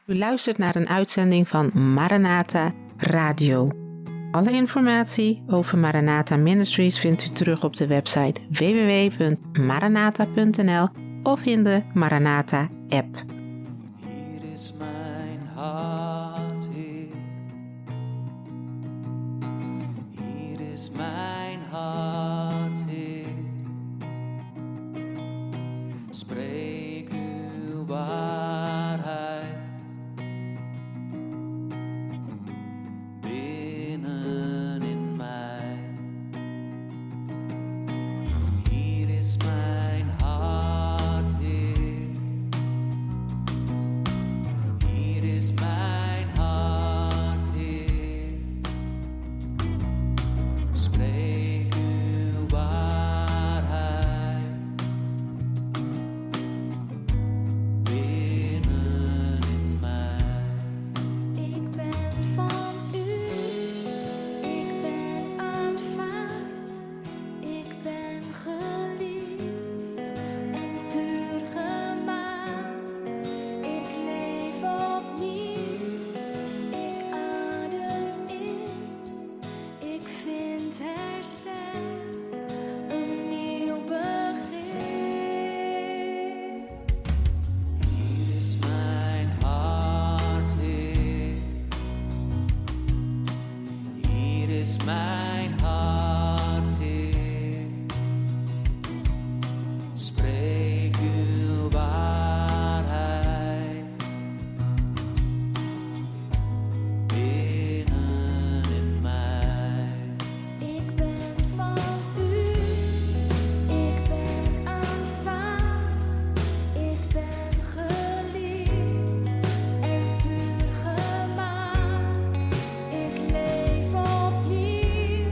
U luistert naar een uitzending van Maranatha Radio. Alle informatie over Maranatha Ministries vindt u terug op de website www.maranatha.nl of in de Maranatha app. Hier is mijn hart, Heer. Hier is mijn hart, Heer. Spreek uw waarheid binnen in mij. Hier is mijn hart, Heer. Hier is mijn hart, Heer. Spreek uw waarheid binnen in mij. Ik ben van u, ik ben aanvaard, ik ben geliefd en puur gemaakt. Ik leef opnieuw, ik adem in, ik vind herstel, een nieuw begin. Hier is mijn hart, Heer. Hier is mijn hart, Heer. Spreek uw waarheid binnen in mij. Ik ben van u, ik ben aanvaard, ik ben geliefd en puur gemaakt. Ik leef opnieuw,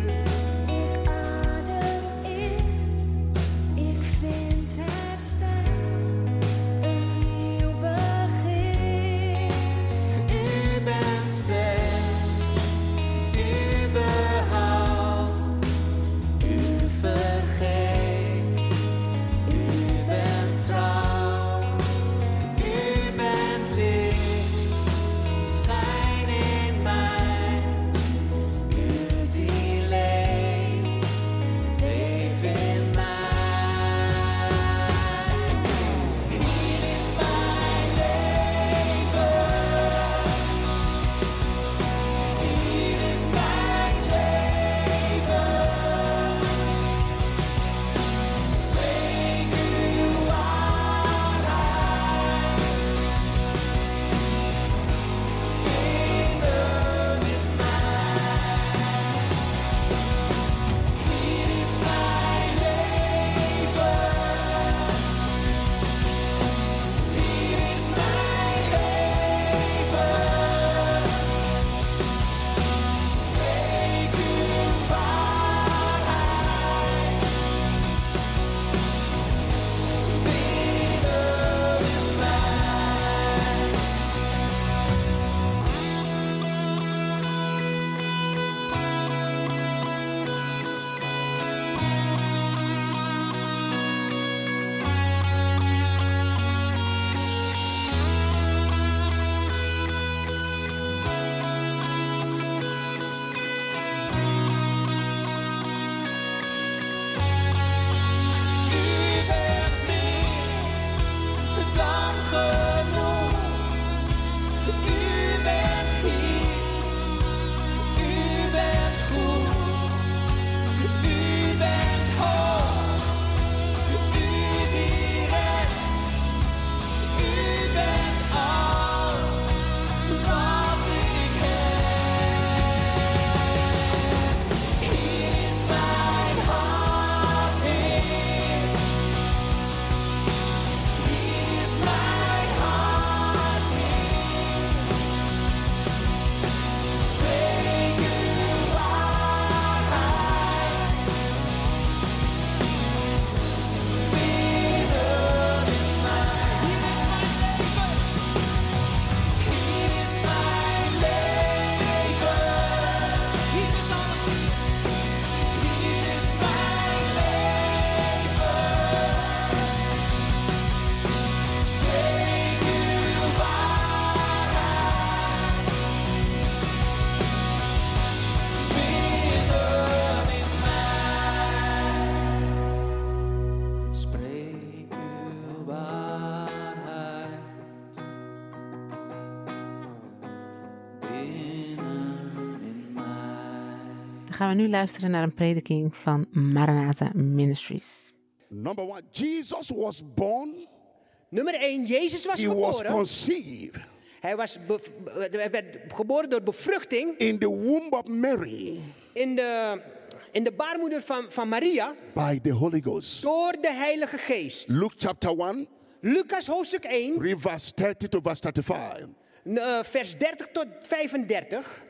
Dan gaan we nu luisteren naar een prediking van Maranatha Ministries. Number 1, Jesus was born, Nummer 1, Jezus was he was geboren. conceived Hij werd geboren door bevruchting in the womb of Mary in de baarmoeder van Maria by the Holy Ghost. door de Heilige Geest. Luke chapter 1, Lucas hoofdstuk 1, read verse 30 to verse 35. vers 30 tot 35.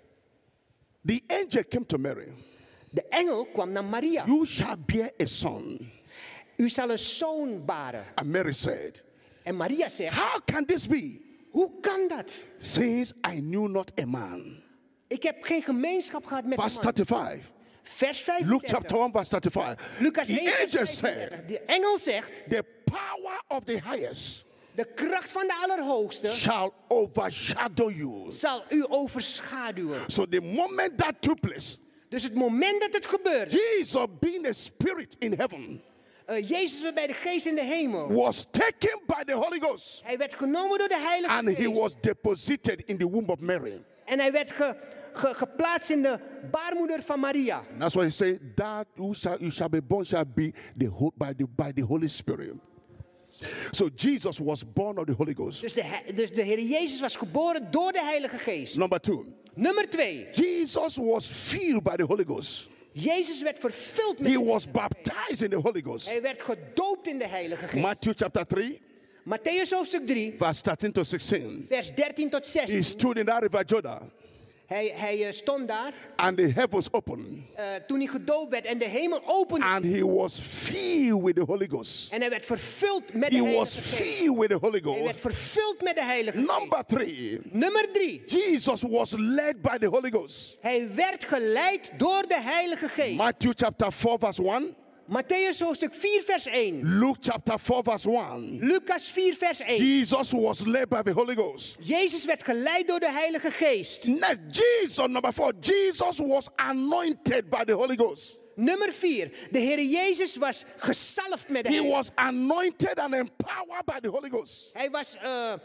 The angel came to Mary. De engel kwam naar Maria. You shall bear a son. U zal een zoon baren. And Mary said, En Maria zegt, how can this be? hoe kan dat? Since I knew not a man. Ik heb geen gemeenschap gehad met Verse een man. 35. Vers Luke 35. chapter 1 verse 35. Lucas 1, The vers angel 35. said, De engel zegt, the power of the highest de kracht van de Allerhoogste shall overshadow you. zal u overschaduwen. So the moment that took place, Dus het moment dat het gebeurde, Jesus being a spirit in heaven Jezus was bij de geest in de hemel. was taken by the Holy Ghost Hij werd genomen door de Heilige and he Geest. was deposited in the womb of Mary. En hij werd geplaatst in de baarmoeder van Maria. That's why he said that you shall be born shall be by the Holy Spirit. So Jesus was born of the Holy Ghost. Dus de Heer Jezus was geboren door de Heilige Geest. Number 2, Nummer 2. Jesus was filled by the Holy Ghost. Jezus werd vervuld met He de was Heilige baptized in the Holy Geest. Ghost. Hij werd gedoopt in de Heilige Geest. Matthew chapter 3, Matthäus hoofdstuk 3, verse 13 to 16. vers 13 tot He 16. stood in that river Jordan, Hij stond daar and the heavens opened, toen hij gedoopt werd en de hemel opende. and he was filled with the Holy Ghost. En hij werd vervuld met de He Heilige was Geest. filled with the Holy Hij werd Ghost. vervuld met de Heilige Geest. Number 3, Nummer 3. Jesus was led by the Holy Ghost. Hij werd geleid door de Heilige Geest. Matthew chapter 4 verse 1, Matthäus hoofdstuk 4 vers 1. Luke chapter 4 verse 1. Lucas 4 vers 1. Jesus was led by the Holy Ghost. Jezus werd geleid door de Heilige Geest. Next, Jesus, number 4, Jesus was anointed by the Holy Ghost. Nummer 4. De Heer Jezus was gezalfd met de He Heilige was anointed and empowered by the Holy Ghost. Hij was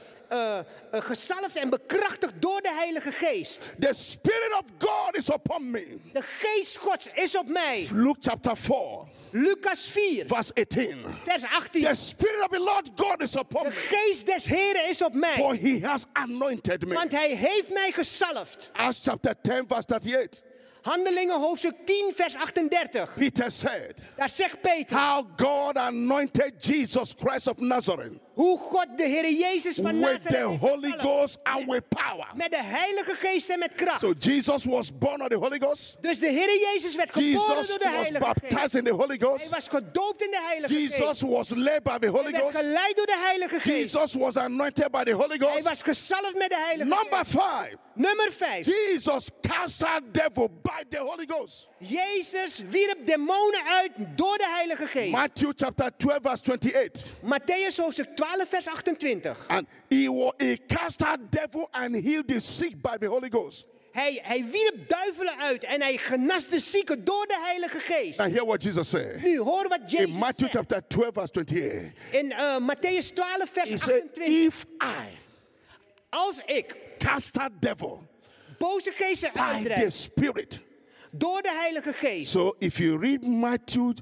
gezalfd en bekrachtigd door de Heilige Geest. The Spirit of God is upon me. De Geest Gods is op mij. Luke chapter 4, Lucas 4 verse 18. vers 18. The Spirit of the Lord God is upon De me, Geest des Heren is op mij. for he has anointed me. Want hij heeft mij gezalfd. Acts chapter 10, verse 38. Handelingen hoofdstuk 10 vers 38. Peter said, Daar zegt Peter. how God anointed Jesus Christ of Nazareth Hoe God de Heer Jezus van with Nazareth the heeft Holy gezalfd. Ghost and with power. Met de Heilige Geest en met kracht. So Jesus was born of the Holy Ghost. Dus de Heer Jezus werd geboren Jesus door de was Heilige Geest. baptized in the Holy Hij Ghost. was gedoopt in de Heilige Jesus Geest. was led by the Holy Hij werd Ghost. geleid door de Heilige Geest. Jesus was anointed by the Holy Hij Ghost. was gezalfd met de Heilige Number Geest. 5, Nummer 5. Jesus cast out devil by the Holy Ghost. Jezus wierp demonen uit door de Heilige Geest. Matthew chapter 12 verse 28. Matthäus hoofdstuk 12 vers 28. And he cast out devil and healed the sick by the Holy Ghost. Hij wierp duivelen uit en hij genas de zieken door de Heilige Geest. And hear what Jesus said. Nu hoor wat In Jezus Matthew zegt. chapter 12 verse 28. In Matthäus 12 vers He said, 28. if I Als ik cast out devil boze geesten by the uitdrijf Spirit. door de Heilige Geest. So if you read Matthew,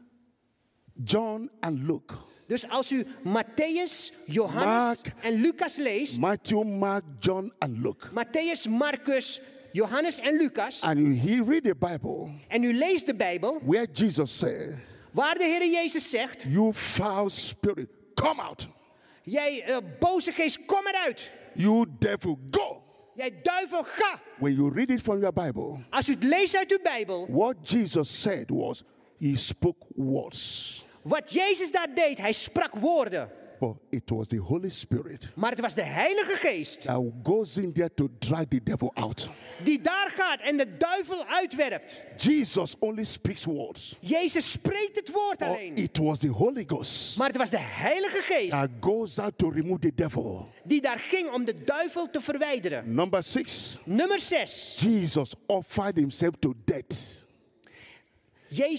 John and Luke, Dus als u Matthäus, Johannes Mark. en Lucas leest. Matthew, Mark, John and Luke, Matthäus, Marcus, Johannes en Lucas. and you read the Bible En u leest de Bijbel. where Jesus said, Waar de Heer Jezus zegt. you foul spirit, come out. Jij boze geest, kom eruit. You devil, go. Jij duivel, ga. When you read it from your Bible, Als u het leest uit uw Bijbel. what Jesus said was, he spoke words. Wat Jezus daar deed, hij sprak woorden. But it was the Holy Spirit Maar het was de Heilige Geest that goes in there to drive the devil out. die daar gaat en de duivel uitwerpt. Jesus only speaks words. Jezus spreekt het woord But alleen. it was the Holy Ghost Maar het was de Heilige Geest that goes out to remove the devil. die daar ging om de duivel te verwijderen. Number 6, Nummer 6. Jesus offered himself to death. Jezus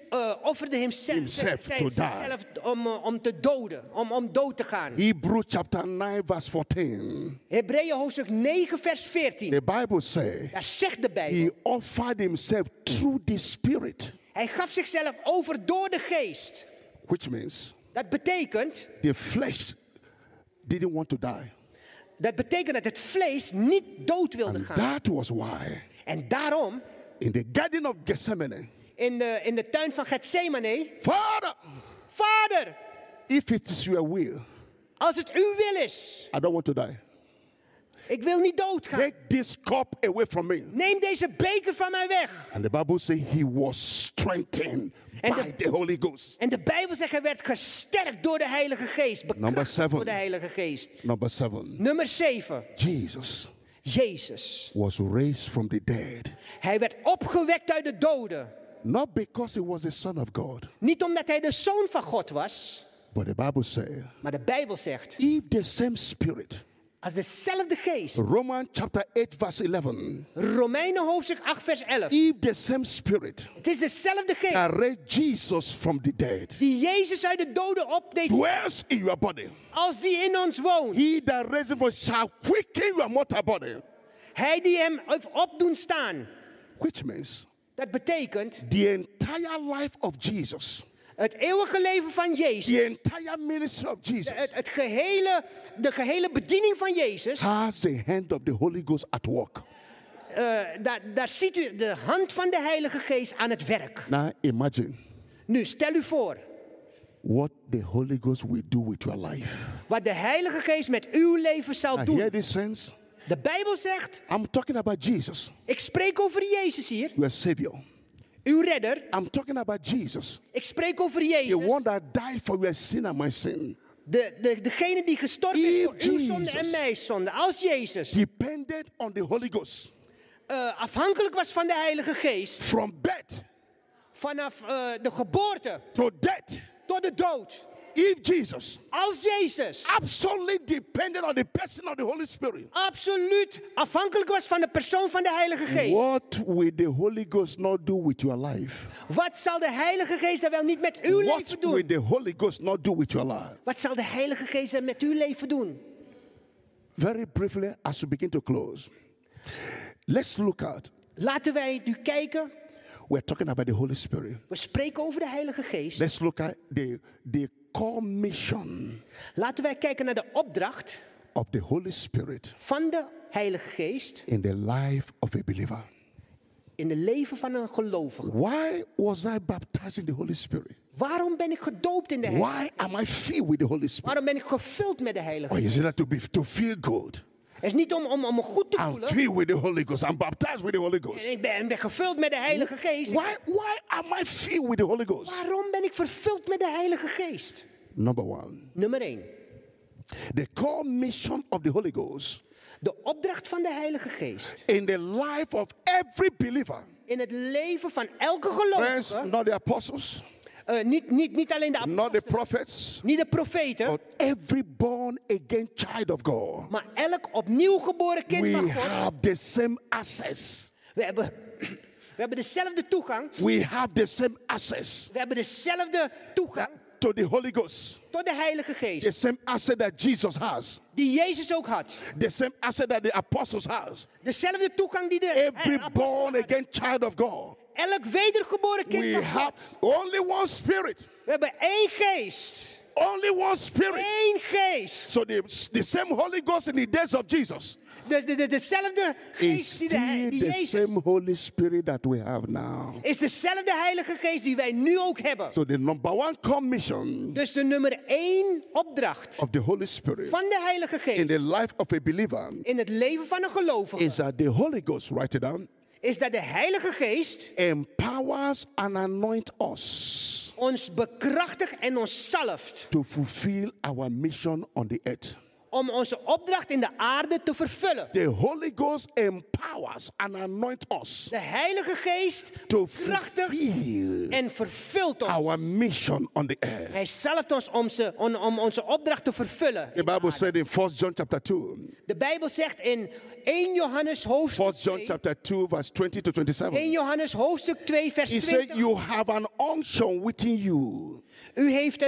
offerde Himself to die. zichzelf om te doden, om dood te gaan. Hebrews chapter 9 verse 14. Hebreeën hoofdstuk 9 vers 14. The Bible says Daar zegt de Bijbel. He offered Himself through the Spirit, Hij gaf zichzelf over door de geest. which means Dat betekent the flesh didn't want to die. dat het vlees niet dood wilde And gaan. that was why En daarom, in the Garden of Gethsemane, in de tuin van Gethsemane, Father, Vader, if it is your will, als het uw wil is, I don't want to die. ik wil niet doodgaan. Take this cup away from me. Neem deze beker van mij weg. And the Bible says he was strengthened And by the Holy Ghost. En de Bijbel zegt, hij werd gesterkt door de Heilige Geest. Number Bekrachtigd 7. door de Heilige Geest. Number 7. Nummer 7. Jesus Jezus. was raised from the dead. Hij werd opgewekt uit de doden. Not because he was the Son of God, Niet omdat hij de Zoon van God was. but the Bible says Maar de Bijbel zegt, if the same Spirit, als dezelfde geest. Romans chapter 8 verse 11, Romeinen hoofdstuk 8 vers 11. if the same Spirit Het is dezelfde geest that raised Jesus from the dead die Jezus uit de doden opdeed dwells in your body, als die in ons woont. he that raised him shall quicken your mortal body. Hij die hem heeft op doen staan. Which means Dat betekent the entire life of Jesus, het eeuwige leven van Jezus. the entire ministry of Jesus De gehele bediening van Jezus. has the hand of the Holy Ghost at work. Daar ziet u de hand van de Heilige Geest aan het werk. Now imagine Nu, stel u voor what the Holy Ghost will do with your life. wat de Heilige Geest met uw leven zal Now hear doen. this sense. De Bijbel zegt, I'm talking about Jesus, ik spreek over Jezus hier, your Savior. uw redder. I'm talking about Jesus, Ik spreek over the Jezus, one that died for your sin and my sin. degene die gestorven is If voor uw zonde en Jesus mijn zonde. Als Jezus Depended on the Holy Ghost afhankelijk was van de Heilige Geest, from birth vanaf de geboorte to death. tot de dood. If Jesus Als Jezus absolutely depended on the person of the Holy Spirit, absoluut afhankelijk was van de persoon van de Heilige Geest. what will the Holy Ghost not do with your life? Wat zal de Heilige Geest dan wel niet met uw What leven will doen? the Holy Ghost not do with your life? Wat zal de Heilige Geest dan met uw leven doen? Very briefly, as we begin to close, let's look at. Laten wij nu kijken. We're talking about the Holy Spirit. We spreken over de Heilige Geest. Let's look at the core mission Laten wij kijken naar de opdracht of the Holy Spirit van de Heilige Geest in the life of a believer. in het leven van een gelovige. Why was I baptized in the Holy Spirit? Waarom ben ik gedoopt in de Heilige Geest? Why am I filled with the Holy Spirit? Waarom ben ik gevuld met de Heilige Or Geest? is it that to feel good? Het is niet om me goed te I'm voelen. filled with the Holy Ghost. I'm baptized with the Holy Ghost. Ik ben gevuld met de Heilige Geest. Why am I filled with the Holy Ghost? Waarom ben ik vervuld met de Heilige Geest? Number one, Nummer 1. the core mission of the Holy Ghost De opdracht van de Heilige Geest in the life of every believer. in het leven van elke Friends, gelovige. not the apostles, Niet alleen de not the apostelen, prophets, niet de profeten, but every born again child of God. maar elk opnieuw geboren kind We van God. have the same access. We hebben dezelfde toegang. We have the same access We hebben dezelfde toegang to the Holy Ghost. tot de Heilige The Geest. same access that Jesus has. Die Jezus ook had. The same access that the apostles has. Dezelfde toegang die de Every apostelen born hadden. again child of God. Elk wedergeboren kind We van have God. only one spirit. We hebben één geest. Only one spirit. Één geest. So the same Holy Ghost in the days of Jesus Dezelfde is geest die still the Jezus. same Holy Spirit that we have now. Is dezelfde Heilige Geest die wij nu ook hebben. So the number one commission Dus de nummer 1 opdracht of the Holy Spirit van de Heilige in Geest the life of a believer in het leven van een gelovige is that the Holy Ghost, write it down, is dat de Heilige Geest empowers and anoints us ons bekrachtigt en ons zalft to fulfill our mission on the earth. om onze opdracht in de aarde te vervullen. The Holy Ghost empowers and anoints us De Heilige Geest to krachtigt fulfill en vervult ons. our mission on the earth. Hij zalft ons om onze opdracht te vervullen. The Bible said in 1 John chapter 2, De Bijbel zegt in 1 Johannes 1 hoofdstuk John 2, chapter 2 verse 20 to 27. 1 Johannes hoofdstuk 2 vers He said 20. you have an unction within you. U heeft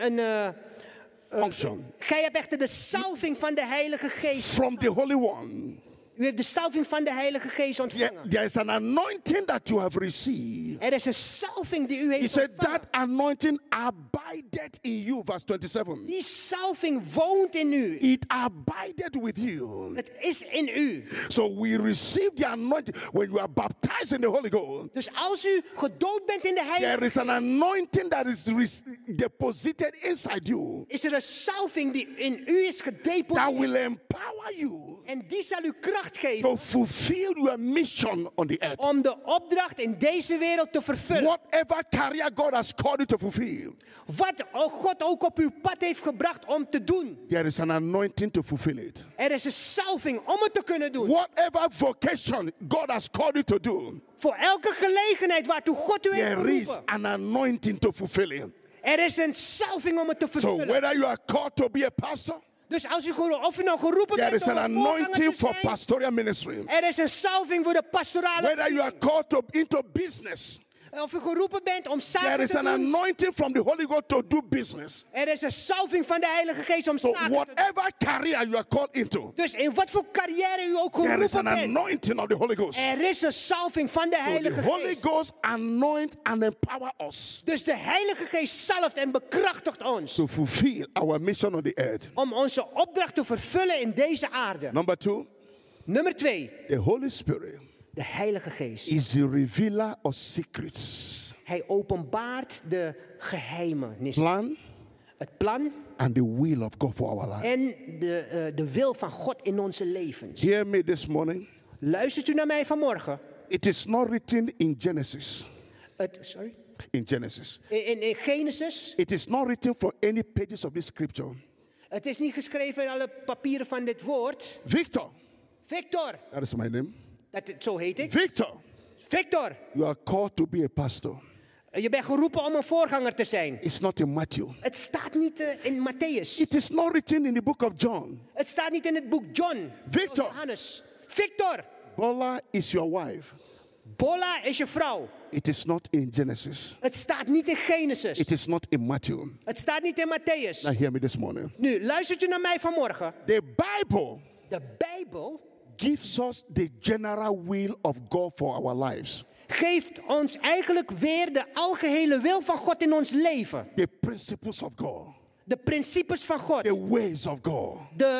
Unction gij hebt echter de salving van de Heilige Geest. from the Holy One. U heeft de salving van de Heilige Geest ontvangen. There is an anointing that you have received. Er is een salving die u He heeft said ontvangen. that anointing abided in you, verse 27. Die salving woont in u. It abided with you. Het is in u. So we receive the anointing when you are baptized in the Holy Ghost. Dus als u gedood bent in de There Heilige is an anointing that is deposited inside you is er een salving die in u is that gedeponeerd. will empower you En die zal u kracht geven to fulfill your mission on the earth. om de opdracht in deze wereld te vervullen. Whatever career God has called you to fulfill, Wat God ook op uw pad heeft gebracht om te doen. there is an anointing to fulfill it. Er is een salving om het te kunnen doen. Whatever vocation God has called you to do, Voor elke gelegenheid waartoe God u heeft there is geroepen. an anointing to fulfill it. Er is een salving om het te So vervullen. whether you are called to be a pastor, Dus als of u nou geroepen there bent is om an een voorganger anointing te for zijn. pastoral ministry. Er is een salving voor de pastorale. Whether you are called into business, Of u geroepen bent om there zaken is te an doen. anointing from the Holy Ghost to do business. Er is een salving van de Heilige Geest om So zaken te doen. whatever career you are called into, Dus in wat voor carrière u ook there is geroepen an bent. anointing of the Holy Ghost. Er is een salving van de So the Heilige Holy Geest. Ghost anoint and empower us Dus de Heilige Geest zalft en bekrachtigt ons. to fulfill our mission on the earth. Om onze opdracht te vervullen in deze aarde. Number 2, Nummer 2. the Holy Spirit De Heilige Geest. is the revealer of secrets, Hij openbaart de geheimenissen. plan, Het plan and the will of God for our life. en de wil van God in onze levens. Hear me this morning. Luistert u naar mij vanmorgen? It is not written in Genesis. Sorry? In Genesis. In Genesis. It is not written for any pages of this scripture. Het is niet geschreven in alle papieren van dit woord. Victor, Victor. that is my name. Zo heet ik. Victor, Victor. you are called to be a pastor. Je bent geroepen om een voorganger te zijn. It's not in Matthew. Het staat niet in Matthäus. It is not written in the book of John. Het staat niet in het boek John. Victor. Of Johannes. Victor. Bola is your wife. Bola is je vrouw. It is not in Genesis. Het staat niet in Genesis. It is not in Matthew. Het staat niet in Matthäus. Now hear me this morning. Nu, luistert u naar mij vanmorgen. The Bible De Bijbel gives us the general will of God for our lives. geeft ons eigenlijk weer de algehele wil van God in ons leven. The principles of God. De principes van God. The ways of God.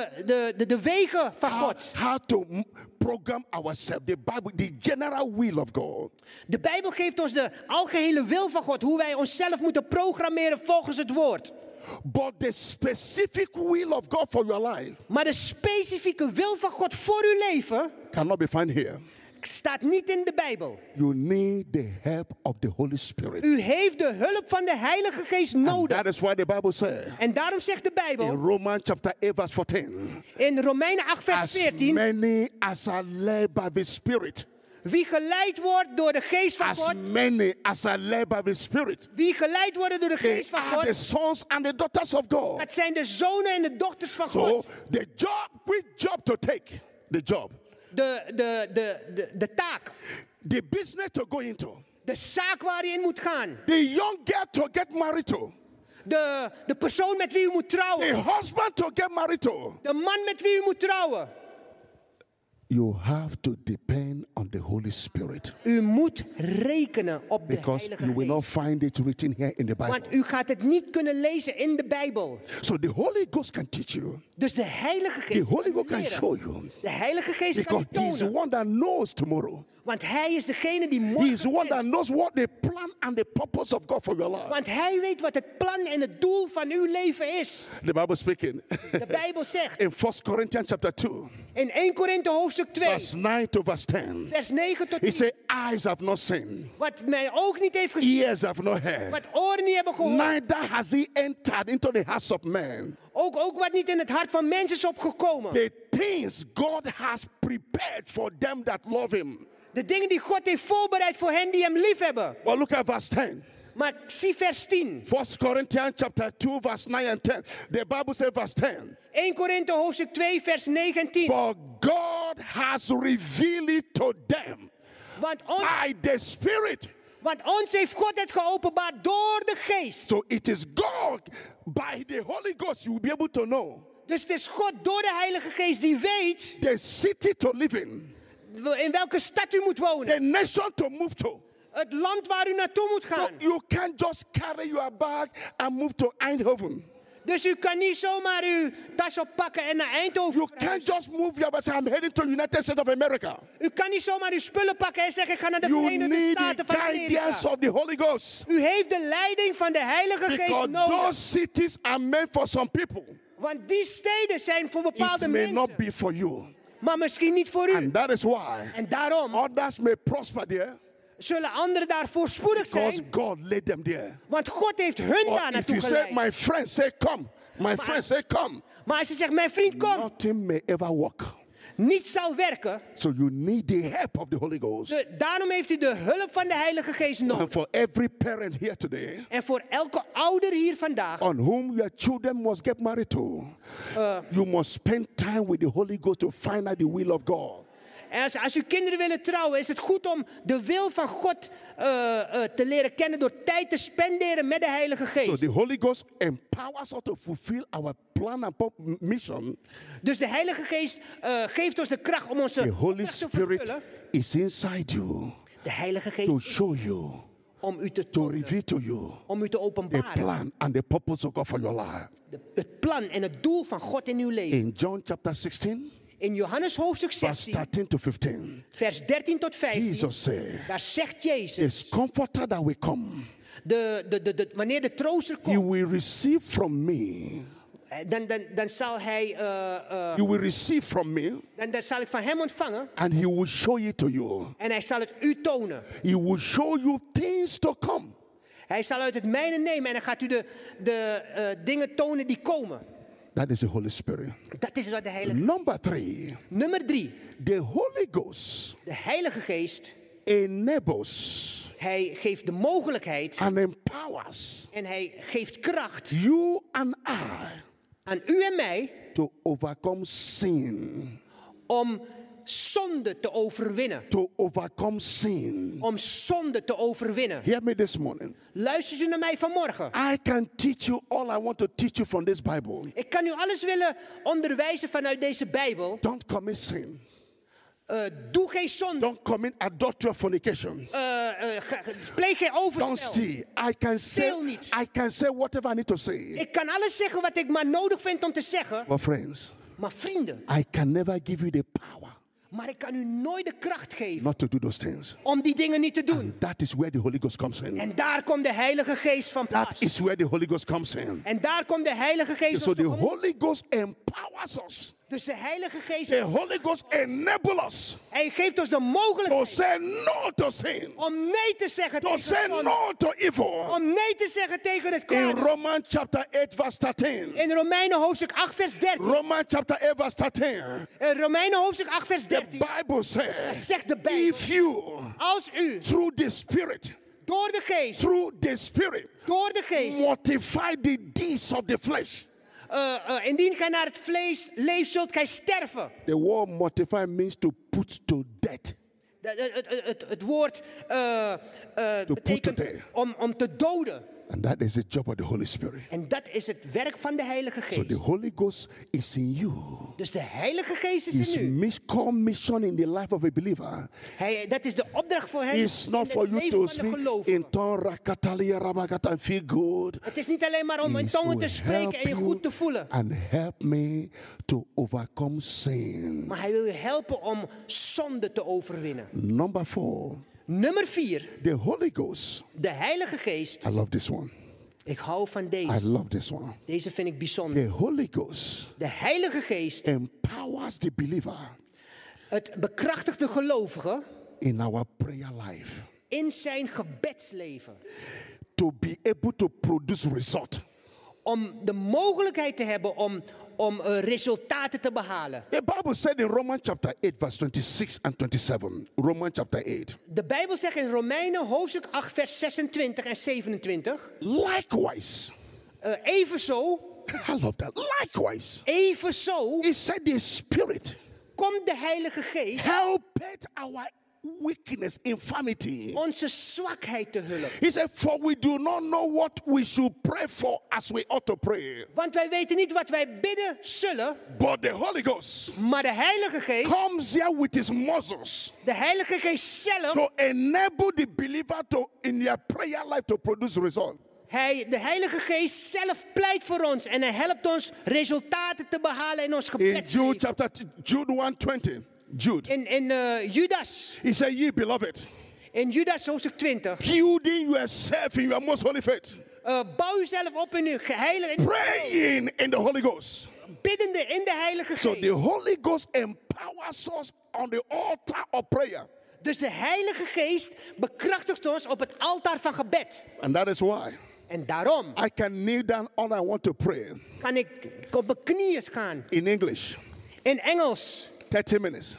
De wegen van God. How to program ourselves. The Bible, the general will of God. De Bijbel geeft ons de algehele wil van God. Hoe wij onszelf moeten programmeren volgens het woord. But the specific will of God for your life Maar de specifieke wil van God voor uw leven cannot be found here. staat niet in de Bijbel. You need the help of the Holy Spirit. U heeft de hulp van de Heilige Geest And nodig. that is why the Bible says En daarom zegt de in Bijbel Romans chapter 8 verse 14, in Romeinen 8 vers as 14. many as are led by the Spirit, Wie geleid wordt door de Geest van as God. many as are led by the Spirit, Wie geleid worden door de they Geest van are the God. sons and the daughters of God. Dat zijn de zonen en de dochters van So God. the job, which job to take? The job. De taak. The business to go into. De zaak waar je in moet gaan. The young girl to get married to. De persoon met wie u moet The trouwen. husband to get married to. De man met wie u moet trouwen. You have to depend on the Holy Spirit. U moet rekenen op de Because Heilige you will not Geest. find it written here in the Bible. Want u gaat het niet kunnen lezen in de Bijbel. So the Holy Ghost can teach you. Dus de Heilige The Geest Holy kan Ghost u can leren. show you. De Heilige Geest kan Because u He's the tonen. one that knows tomorrow. Want Hij is degene die He is the morgen one that kent. knows what the plan and the purpose of God for your life. Want Hij weet wat het plan en het doel van uw leven is. The Bible speaking De Bijbel zegt in 1 Corinthians chapter 2, in 1 Korinthe hoofdstuk 2, verse 9 to verse 10. vers 9 tot He 10. said, eyes have not seen, Wat mijn oog niet heeft gezien, ears have not heard, wat oren niet hebben gehoord, neither has he entered into the hearts of men Ook wat niet in het hart van mensen is opgekomen. The things God has prepared for them that love him. De dingen die God heeft voorbereid voor hen die hem lief hebben. Well, look at verse 10. Maar zie vers 10. 1 Corinthians chapter 2, verse 9 and 10. The Bible says verse 10. 1 Korinthe hoofdstuk 2 vers 9 en 10. For God has revealed it to them by the Spirit. Want ons heeft God het geopenbaard door de geest. So it is God by the Holy Ghost you will be able to know. Dus het is God door de Heilige Geest die weet The city to live in. in welke stad u moet wonen. The nation to move to. Het land waar u naartoe moet So gaan. you can't just carry your bag and move to Eindhoven. Dus u kan niet zomaar uw tas oppakken en naar Eindhoven You can't verhuizen. just move your bag and say, I'm heading to United States of America. U kan niet zomaar uw spullen pakken en zeggen ik ga naar de You Verenigde need Staten the van guidance Amerika. of the Holy Ghost. U heeft de leiding van de Heilige Geest Because nodig. those cities are meant for some people. Want die steden zijn voor bepaalde It may not mensen. be for you. Maar misschien niet voor u. And that is why En daarom others may prosper there zullen anderen daar voorspoedig because zijn. God led them there. Want God heeft hun Or daar if naartoe you say, geleid. my friend, say come. My friend, say come. Maar als je zegt, mijn vriend, kom. Nothing may ever work. Niets zal werken. So you need the help of the Holy Ghost. Daarom heeft u de hulp van de Heilige Geest And nodig. for every parent here today, En voor elke ouder hier vandaag. on whom your children must get married to, you must spend time with the Holy Ghost to find out the will of God. En als uw kinderen willen trouwen, is het goed om de wil van God te leren kennen door tijd te spenderen met de Heilige So Geest. the Holy Ghost empowers us to fulfill our plan and mission. Dus de Heilige Geest geeft ons de kracht om onze The Holy opdracht te Spirit vervullen. is inside you De Heilige to Geest show you, om u te to tonen, reveal to you om u te the openbaren. plan and the purpose of God for your life. Het plan en het doel van God in uw leven. In John chapter 16, In Johannes hoofdstuk verse 16, 13 to 15, vers 13 tot 15, Jesus said, daar zegt "This Jezus, comforter that will come, wanneer de trooster he komt, will receive from me. dan zal hij, You will receive from me, dan zal ik van hem ontvangen and he will show it to you. en hij zal het u tonen. He will show you things to come." Hij zal uit het mijne nemen en dan gaat u de dingen tonen die komen. That is the Holy Spirit. Dat is wat de Heilige Number 3, Nummer 3, the Holy Ghost de Heilige Geest, enables hij geeft de mogelijkheid and empowers en hij geeft kracht you and I aan u en mij to overcome sin. om zonde te overwinnen. To overcome sin. Om zonde te overwinnen. Hear me this morning. Luistert u naar mij vanmorgen. I can teach you all I want to teach you from this Bible. Ik kan u alles willen onderwijzen vanuit deze Bijbel. Don't commit sin. Doe geen zonde. Don't commit adultery or fornication. Pleeg geen Don't overspel. steal. Steel niet. I can say whatever I need to say. Ik kan alles zeggen wat ik maar nodig vind om te zeggen. But friends, Maar vrienden, I can never give you the power maar ik kan u nooit de kracht geven not to do those things. om die dingen niet te doen. And that is where the Holy Ghost comes in. En daar komt de Heilige Geest van That pas. is where the Holy Ghost comes in. En daar komt de Heilige Geest So ons the tegemoet. Holy Ghost empowers us. Dus de Heilige Geest, The Holy Ghost enables us hij geeft ons de to mogelijkheid say no to sin. om nee te zeggen To tegen say zonde. no to evil. Om nee te zeggen tegen het In kwaad. Romans chapter 8 verse 13. In Romeinen hoofdstuk 8 vers 13. Romans chapter 8 verse 13. In Romeinen hoofdstuk 8 vers The 13. Bible says, Zegt de Bijbel. if you, Als u through the Spirit, door de geest, door the Spirit, mortify the deeds of the flesh. indien gij naar het vlees leeft, zult gij sterven. The word mortify means to put to death. Het woord betekent death. om te doden. And that is the job of the Holy Spirit. En dat is het werk van de Heilige So the Geest. Holy Ghost is in you. Dus de Heilige Geest is His in u. core mission in the life of a believer Dat is de opdracht voor hem is not in for het you leven to van de speak gelovigen. in tongue, rakatalia, rabagata, and feel good. Het is niet alleen maar om in It tongen will te spreken help en je you goed te voelen. and help me to overcome sin. Maar hij wil je helpen om zonde te overwinnen. Number 4, Nummer 4. the Holy Ghost. De Heilige Geest. I love this one. Ik hou van I deze. love this one. Deze vind ik bijzonder. The Holy Ghost De Heilige Geest. empowers the believer Het bekrachtigt de gelovige in our prayer life in zijn gebedsleven. to be able to produce result. om de mogelijkheid te hebben om resultaten te behalen. The Bible said in Romans chapter 8, verse 26 and 27. Romans chapter 8. De Bijbel zegt in Romeinen hoofdstuk 8 vers 26 en 27. Likewise. Evenzo, I love that. Likewise. evenzo He said the Spirit komt de Heilige Geest helpeth our weakness, infirmity. onze zwakheid te hulp. He said, for we do not know what we should pray for as we ought to pray. Want wij weten niet wat wij bidden zullen, But the Holy Ghost maar de Heilige Geest, comes here with his muscles de Heilige Geest zelf, to enable the believer to, in their prayer life, to produce result. de Heilige Geest zelf pleit voor ons en hij helpt ons resultaten te behalen in ons In Jude gebedsleven. chapter Jude 1:20, Jude, In Judas, he said, "Ye beloved, in Judas hoofdstuk 20, building yourself in your most holy faith, bouw jezelf op in uw geheilige, praying in the Holy Ghost." biddende in de Heilige So the Geest. Holy Ghost empowers us on the altar of prayer, Dus de Heilige Geest bekrachtigt ons op het altaar van gebed. and that is why En daarom I can kneel down all I want to pray kan ik op mijn knieën gaan. in English. In Engels, 30 minutes.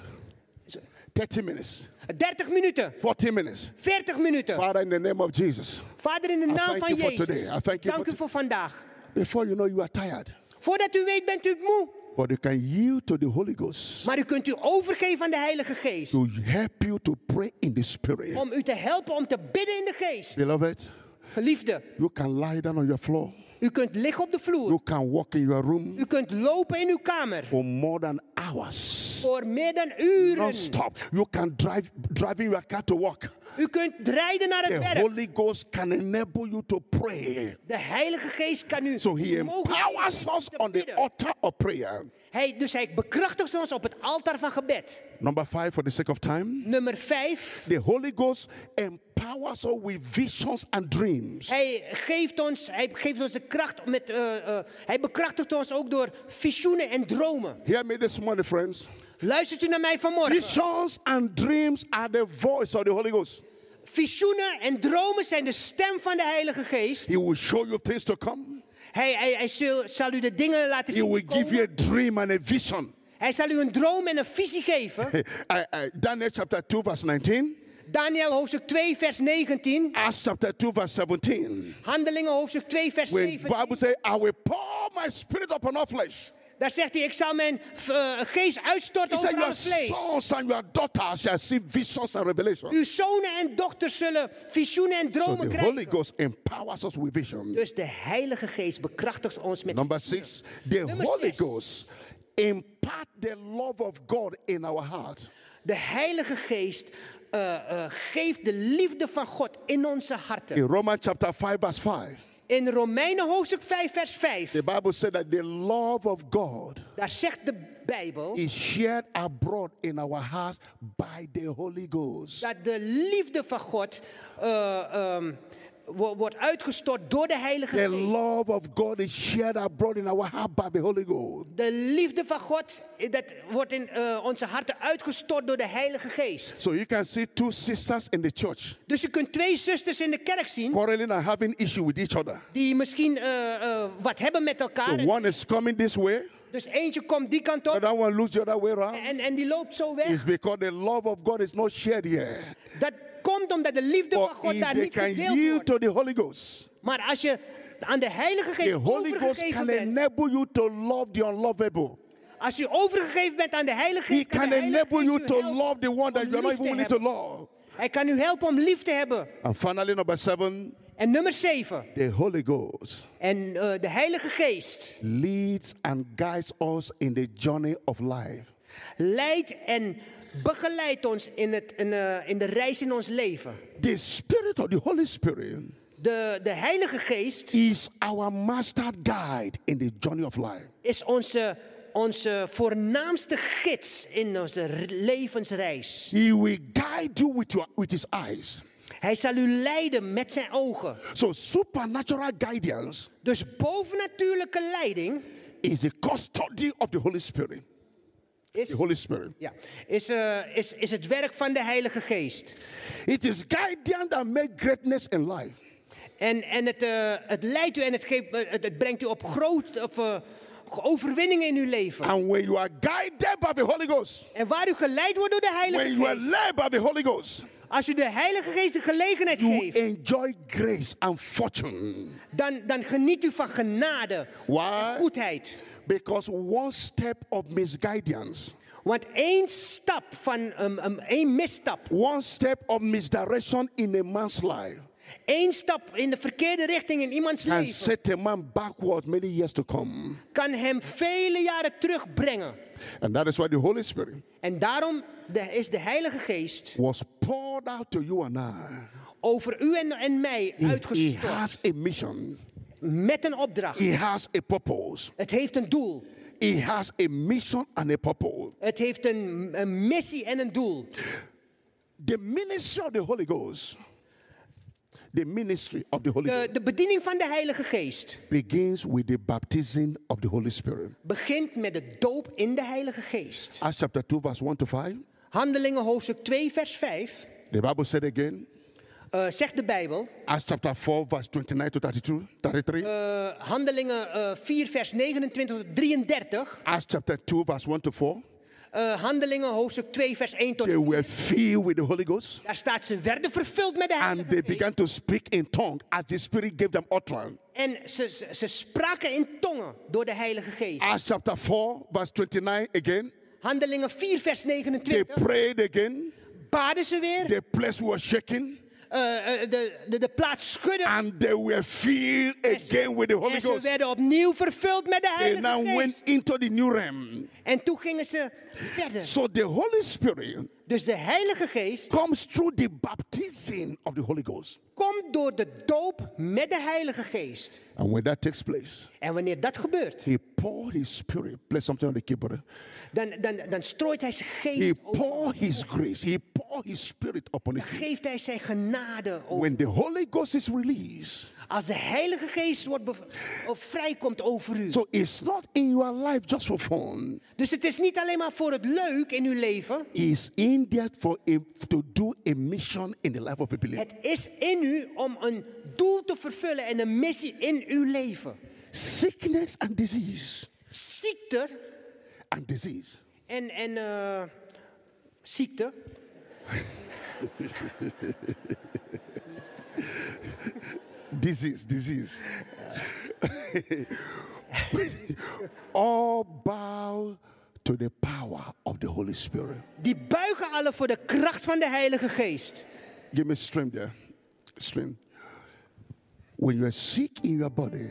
30 minutes. 30 minuten, 40 minutes. 40 minuten. Father, in the name of Jesus. Vader, in de naam thank van you for Jezus, today. I thank you dank for u voor vandaag. Before you know, you are tired. Voordat u weet, bent u moe. But you can yield to the Holy Ghost Maar u kunt u overgeven aan de Heilige Geest. to help you to pray in the Spirit. Om u te helpen om te bidden in de Geest. Beloved, Geliefde, you can lie down on your floor. u kunt liggen op de vloer. You can walk in your room U kunt lopen in uw kamer. for more than hours. Voor meer dan uren. Non-stop. You can driving your car to work. U kunt rijden naar het The werk. Holy Ghost can enable you to pray. De Heilige Geest kan u So he mogelijk empowers maken us te on the bidden. altar of prayer. Hij bekrachtigt ons op het altaar van gebed. Number 5, for the sake of time. Nummer 5. The Holy Ghost empowers us with visions and dreams. Hij geeft ons de kracht. Hij bekrachtigt ons ook door visioenen en dromen. Hear me this morning, friends. Luistert u naar mij vanmorgen. Visions and dreams are the voice of the Holy Ghost. Visioenen en dromen zijn de stem van de Heilige Geest. He will show you things to come. Hij zal u de dingen laten He zien will die give you komen. a dream and a vision. Hij zal u een droom en een visie geven. Daniel chapter 2 verse 19. Daniel hoofdstuk 2 vers 19. Acts chapter 2 verse 17. Handelingen hoofdstuk 2 vers When the 17. Bible says, I will pour my spirit upon all flesh. Daar zegt hij, ik zal mijn geest uitstorten He said, over your alle vlees. sons and your daughters shall see visions and revelations. Uw zonen en dochters zullen visioenen en So dromen the Holy krijgen. Ghost empowers us with vision. Dus de Heilige Geest bekrachtigt ons met Number visioenen. 6, the Nummer Holy 6. Ghost impart the love of God in our heart. De Heilige Geest geeft de liefde van God in onze harten. In Romans chapter 5 verse 5, In Romeinen hoofdstuk 5 vers 5. the Bible said that the love of God Daar zegt de Bijbel is shared abroad in our hearts by the Holy Ghost. dat de liefde van God wordt uitgestort door de Heilige The Geest. love of God is shared abroad in our heart by the Holy Ghost. De liefde van God dat wordt in onze harten uitgestort door de Heilige Geest. So you can see two sisters in the church Dus je kunt twee zusters in de kerk zien quarreling and having issue with each other. die misschien wat hebben met So elkaar. one is coming this way, Dus eentje komt die kant the op other one looks the other way around. en die loopt zo weg. It's because the love of God is not shared here. Dat komt omdat de liefde Or van God if daar they niet can gedeeld yield wordt. to the Holy Ghost, Maar als je aan de Heilige Geest the Holy Ghost overgegeven can bent, enable you to love the unlovable. als je overgegeven bent aan de Heilige He Geest, kan can de Heilige enable Geest you u to helpen love the one that om you're not lief te even willing to hebben. love. Hij kan u helpen om lief te hebben. And finally, number 7, En nummer 7. the Holy Ghost En de Heilige Geest leads and guides us in the journey of life. leidt en begeleidt ons in de reis in ons leven. The Spirit of the Holy Spirit De Heilige Geest is our master guide in the journey of life. is onze voornaamste gids in onze levensreis. He will guide you with his eyes. Hij zal u leiden met zijn ogen. So supernatural guidance Dus bovennatuurlijke leiding is the custody of the Holy Spirit. is, The Holy Spirit. is het werk van de Heilige Geest. It is guidance that makes greatness in life. En het leidt u en het brengt u op overwinningen in uw leven. And when you are guided by the Holy Ghost, En waar u geleid wordt door de when Heilige you are Geest. led by the Holy Ghost, Als u de Heilige Geest de gelegenheid you geeft, enjoy grace and fortune. dan geniet u van genade Why? en goedheid. Because one step of misguidance, Want één stap van één misstap, one step of misdirection in a man's life één stap in de verkeerde richting in iemands can leven, set a man backward many years to come. kan hem vele jaren terugbrengen. And that is why the Holy Spirit En daarom is de Heilige Geest was poured out to you and I. over u en mij He uitgestort has a mission. met een opdracht. He has a purpose. Het heeft een doel. He has a mission and a purpose. Het heeft een missie en een doel. The ministry of the Holy Ghost, the ministry of the Holy Ghost De bediening van de Heilige Geest begins with the baptism of the Holy Spirit. begint met de doop in de Heilige Geest. Acts chapter 2 verse 1 to 5. Handelingen hoofdstuk 2 vers 5 The Bible said again, zegt de Bijbel. Acts chapter 4 verse 29 to 33. Handelingen 4 vers 29 tot 33. Acts chapter 2 verse 1 to 4. Handelingen hoofdstuk 2 vers 1 tot They 4. were filled with the Holy Ghost Daar staat ze werden vervuld met de and Heilige they Geest. began to speak in tongues as the Spirit gave them utterance. En ze spraken in tongen door de Heilige Geest. Acts chapter 4 verse 29 again. Handelingen 4 vers They 29. prayed again. Baden ze weer. The place was shaking De plaats schudden. and they were filled again with the Holy En ze Ghost. werden opnieuw vervuld met de They Heilige now went Geest. into the new realm. En toen gingen ze verder. So the Holy Spirit Dus de Heilige Geest comes through the baptism of the Holy Ghost. komt door de doop met de Heilige Geest. And when that takes place, En wanneer dat gebeurt, He poured His Spirit. Play something on the keyboard. dan strooit hij zijn He geest over. poured His grace. He poured His Spirit upon Dan it. geeft hij zijn genade over. When the Holy Ghost is released, Als de Heilige Geest vrijkomt over u. so it's not in your life just for fun. Dus het is niet alleen maar voor het leuk in uw leven. It's in there to do a mission in the life of a believer. Het is in u om een doel te vervullen en een missie in uw leven. Sickness and disease. Ziekte And disease. en ziekte. Disease. All bow to the power of the Holy Spirit. Die buigen alle voor de kracht van de Heilige Geest. Give me strength there. Strength. When you are sick in your body,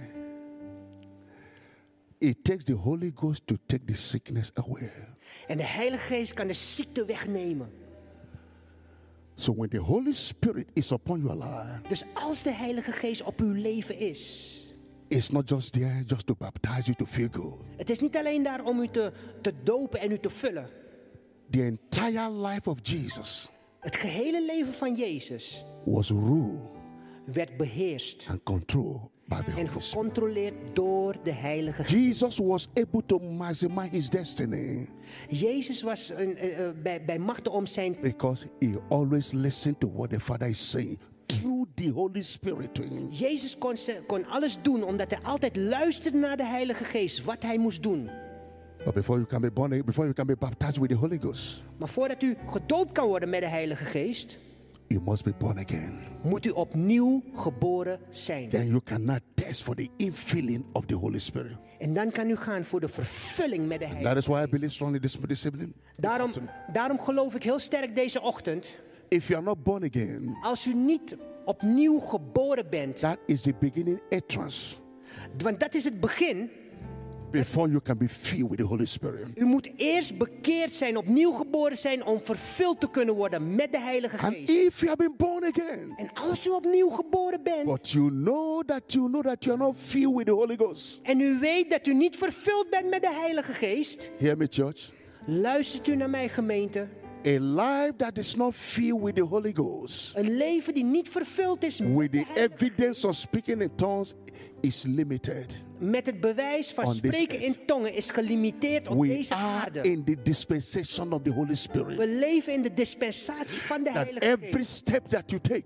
it takes the Holy Ghost to take the sickness away. En de Heilige Geest kan de ziekte wegnemen. So when the Holy Spirit is upon your life, Dus als de Heilige Geest op uw leven is. it's not just there just to baptize you to feel good. Het is niet alleen daar om u te dopen en u te vullen. The entire life of Jesus Het gehele leven van Jezus was ruled werd beheerst and controlled by the en Holy Spirit. gecontroleerd door de Heilige Geest. Jesus was able to maximize his destiny Jezus was bij machte om zijn... because he always listened to what the Father is saying through the Holy Spirit to him. Jezus kon alles doen omdat hij altijd luisterde naar de Heilige Geest, wat hij moest doen. But before you can be born again, before you can be baptized with the Holy Ghost, Maar voordat u gedoopt kan worden met de Heilige Geest, you must be born again. moet u opnieuw geboren zijn. Then you cannot test for the infilling of the Holy Spirit. En dan kan u gaan voor de vervulling met de Heilige That is why I believe strongly this evening. Daarom geloof ik heel sterk deze ochtend, If you are not born again, als u niet opnieuw geboren bent, that is the beginning entrance want dat is het begin. before you can be filled with the Holy Spirit. U moet eerst bekeerd zijn, opnieuw geboren zijn om vervuld te kunnen worden met de Heilige And Geest. if you have been born again, En als u opnieuw geboren bent but you know that you are not filled with the Holy Ghost. en u weet dat u niet vervuld bent met de Heilige Geest, Hear me, church. luistert u naar mijn gemeente. A life that is not filled with the Holy Ghost, Een leven die niet vervuld is with the evidence of speaking in tongues, is limited. met het bewijs van On this spreken earth. in tongen is gelimiteerd op We deze are aarde. in the dispensation of the Holy Spirit. We leven in de dispensatie van de That Heilige every Geest. step that you take,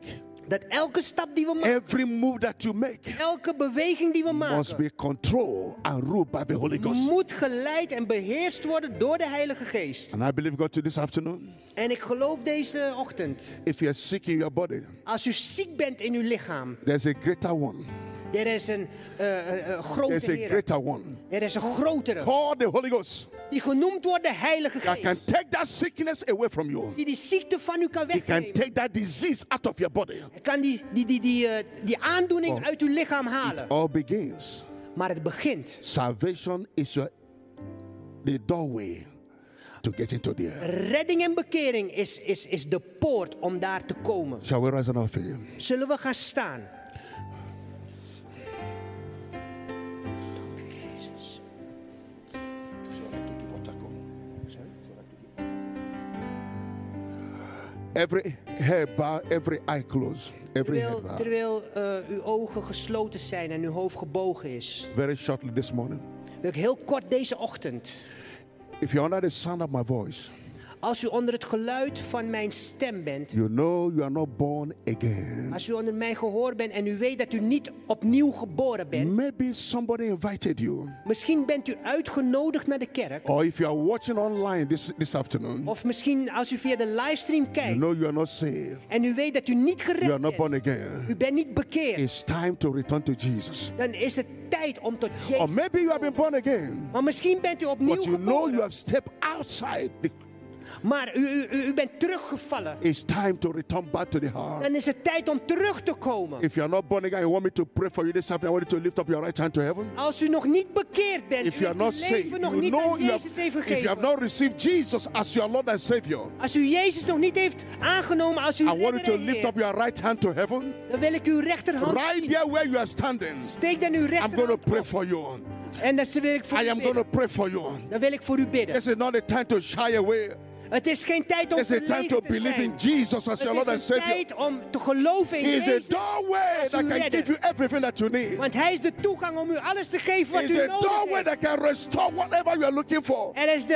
Dat elke stap die we maken, every move that you make elke beweging die we must maken, be controlled and ruled by the Holy Ghost. moet geleid en beheerst worden door de Heilige Geest. And I believe God to this afternoon, En ik geloof deze ochtend, if you are sick in your body, als u ziek bent in uw lichaam, there's a greater one. er is een There's grote a Heer. greater one. Er is een grotere, Call the Holy Ghost. die genoemd wordt de Heilige That can Geest. take that sickness away from you. Die ziekte van u kan He can wegnemen. take that disease out of your body. Hij kan die aandoening Oh. uit uw lichaam halen. All begins. Maar het begint. Salvation is the doorway to get into there. Redding en bekering is de poort om daar te komen. Shall we rise on our feet? Zullen we gaan staan? Every head bow, every eye closed. Every head bow. Terwijl uw ogen gesloten zijn en uw hoofd gebogen is, Very shortly this morning. wil ik heel kort deze ochtend, If you're under the sound of my voice, als u onder het geluid van mijn stem bent, you know you are not born again. als u onder mijn gehoor bent en u weet dat u niet opnieuw geboren bent, Maybe somebody invited you. misschien bent u uitgenodigd naar de kerk, Or if you are watching online this afternoon, of misschien als u via de livestream you kijkt know you are not saved. en u weet dat u niet You are gered not born bent, again. u bent niet bekeerd, It's time to return to Jesus. dan is het tijd om tot Or Jezus maybe you have been te komen. born again, Maar misschien bent u opnieuw but you know you geboren, have stepped outside. maar u bent teruggevallen. It's time to return back to the heart. Dan is het tijd om terug te komen. If you are not born again, you want me to pray for you this afternoon. I want you to lift up your right hand to heaven. Als u nog niet bekeerd bent, If u you are heeft not uw saved, leven nog you niet know aan you have, Jezus heeft if you have gegeven. not received Jesus as your Lord and Savior, Als u Jezus nog niet heeft aangenomen als uw I want you redder to en lift Heer, up your right hand to heaven. dan wil ik uw rechterhand Right zien. there where you are standing. Steek dan uw I'm going to rechterhand pray op. for you. En dan wil ik voor I u am going bidden. to pray for you. Dan wil ik voor u bidden. This is not a time to shy away. Het is geen tijd om It's a time verlegen to te believe zijn. in Jesus as your Het Lord is and een Savior. tijd om te geloven in He is a Jezus. doorway als that uw can redder. give you everything that you need. Want Hij is de toegang om u alles te geven wat He u is a nodig doorway heeft. that can restore whatever you are looking for. Er is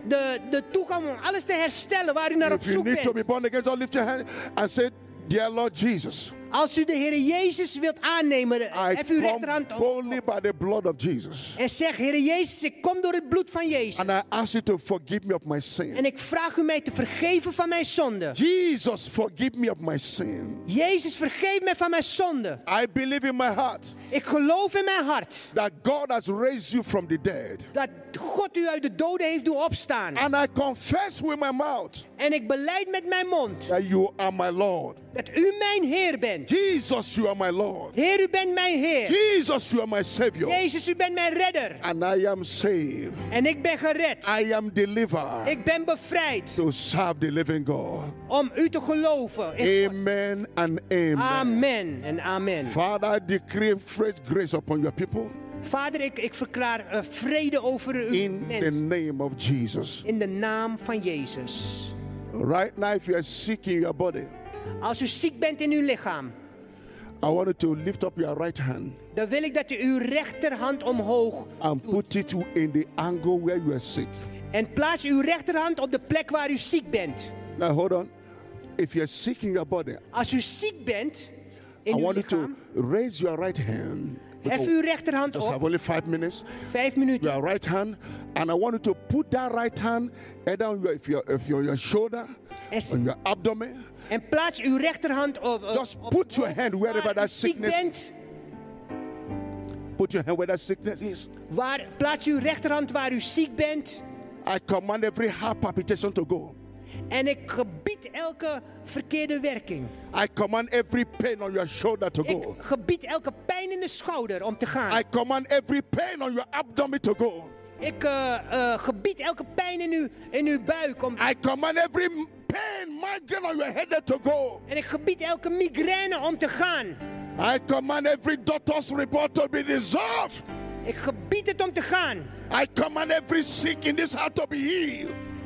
de toegang om alles te herstellen waar u naar op If you zoek need to be bent. born again, just lift your hand and say, Dear Lord Jesus, Als u de Heer Jezus wilt aannemen, I hef uw come rechterhand op. boldly by the blood of Jesus. En zeg, Heer Jezus, ik kom door het bloed van Jezus. And I ask you to forgive me of my sin. En ik vraag u mij te vergeven van mijn zonde. Jesus, forgive me of my sin. Jezus, vergeef mij van mijn zonde. I believe in my heart Ik geloof in mijn hart that God has raised you from the dead. dat God u uit de doden heeft doen opstaan. And I confess with my mouth En ik beleid met mijn mond that you are my Lord. dat u mijn Heer bent. Jesus, you are my Lord. Heer, u bent mijn Heer. Jesus, you are my Savior. Jezus, u bent mijn redder. And I am saved. En ik ben gered. I am delivered Ik ben bevrijd to serve the living God. om u te geloven. In God. Amen and amen. Amen en amen. Father, I decree fresh grace upon your people Vader, ik verklaar vrede over uw in the mensen. name of Jesus. In de naam van Jezus. Right now, if you are sick in your body, Als u ziek bent in uw lichaam, I want you to lift up your right hand dan wil ik dat u uw rechterhand omhoog and put it in the angle where you are sick. en plaats uw rechterhand op de plek waar u ziek bent. Now, hold on. If you're sick in your body, Als u ziek bent in I uw want you to lichaam, raise your right hand. hef uw rechterhand Just have op, only 5 minutes. 5 minuten. Your right hand, and I want you to put that right hand either on your shoulder, Es- on your abdomen. En plaats uw rechterhand op. Just op put het your hoofd hand wherever waar u that ziek sickness- bent. Put your hand where that sickness is. Plaats uw rechterhand waar u ziek bent. I command every heart palpitation to go. En ik gebied elke verkeerde werking. I command every pain on your shoulder to Ik go. gebied elke pijn in de schouder om te gaan. I command every pain on your abdomen to go. Ik gebied elke pijn in uw buik om. I command every pain, migraine on your head to go. En ik gebied elke migraine om te gaan. I command every doctor's report to be dissolved. Ik gebied het om te gaan. I command every sick in this heart to be healed.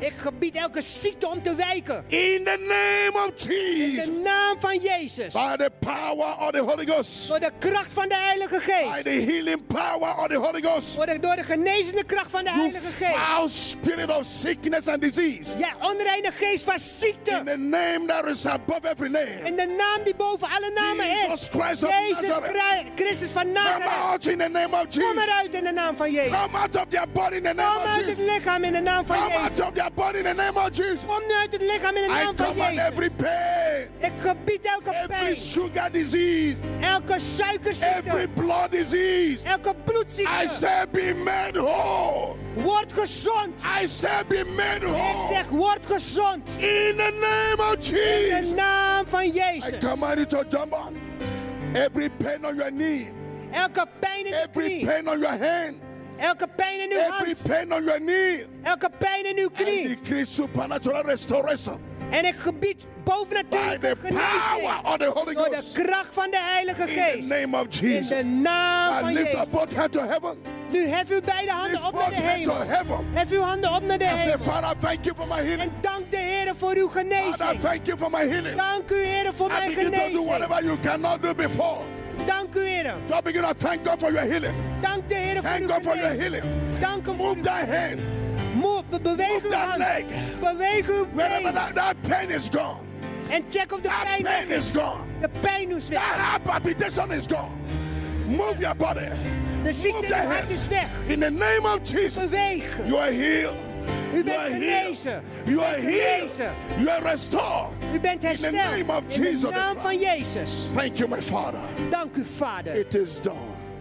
Ik gebied elke ziekte om te wijken. In the name of In Jesus. de naam van Jezus. By the power of the Holy Ghost. Door de kracht van de Heilige By Geest. the healing power of the Holy Ghost. Door de genezende kracht van de You Heilige Geest. foul spirit of sickness and disease. Jij onreine geest van In ziekte. the name that is above every name. In de naam die boven alle namen Jesus is. Christ of Jezus Nazareth. Christus van Come Nazareth. out in the name of Kom Jesus. eruit in de naam van Jezus. Come out of their body in the name Kom of uit het Jesus. lichaam in de naam van Come out Jezus. of their body in the name of Jesus. Kom nu uit het lichaam in de I naam van command every Jezus. pain, Ik gebied elke every pijn. sugar disease, Elke every suikerziekte. blood disease. Elke I bloedziekte. say be made whole. Word gezond. I say be made Ik whole. zeg word gezond. In the name of In de Jesus. naam van I Jezus. command you to jump on. Every pain on your knee, Elke pijn in de every knie. pain on your hand, Elke pijn in uw every hand. pain on your knee. Elke pijn in uw I knie. decree supernatural restoration En ik gebied by bovennatuurlijke the power genezing. of the Holy Door de Ghost. kracht van de Heilige In the Geest. name of In Jesus. de naam I van lift up Jezus. both hands to heaven. Nu hef uw beide handen Lift op naar both de hands to hemel. heaven. Hef uw handen op naar de I say, hemel. Father, thank you for my healing. En dank de Heer voor uw Father, genezing. thank you for my healing. Dank u Heer voor I mijn begin to do genezing. whatever you cannot do before. Dank u Heer. Just begin to thank God for your healing. Dank de Heer voor Thank uw God for your genezing. healing. Dank hem voor Move uw that hand. Beweeg Move uw that hand. leg. Beweeg uw Wherever been. that pain is gone. En check of de That pijn pain weg is is. gone. De pijn is That weg. heart palpitation is gone. Move your body. De ziekte Move in the uw hart hand. is weg. In the name of Jesus. Beweeg. You are healed. U You bent are healed. genezen. You are healed. genezen. You are restored. U bent In the hersteld. name of In Jesus de the naam Christ. van Jezus. Thank you, my Father. Dank u Vader. It is done.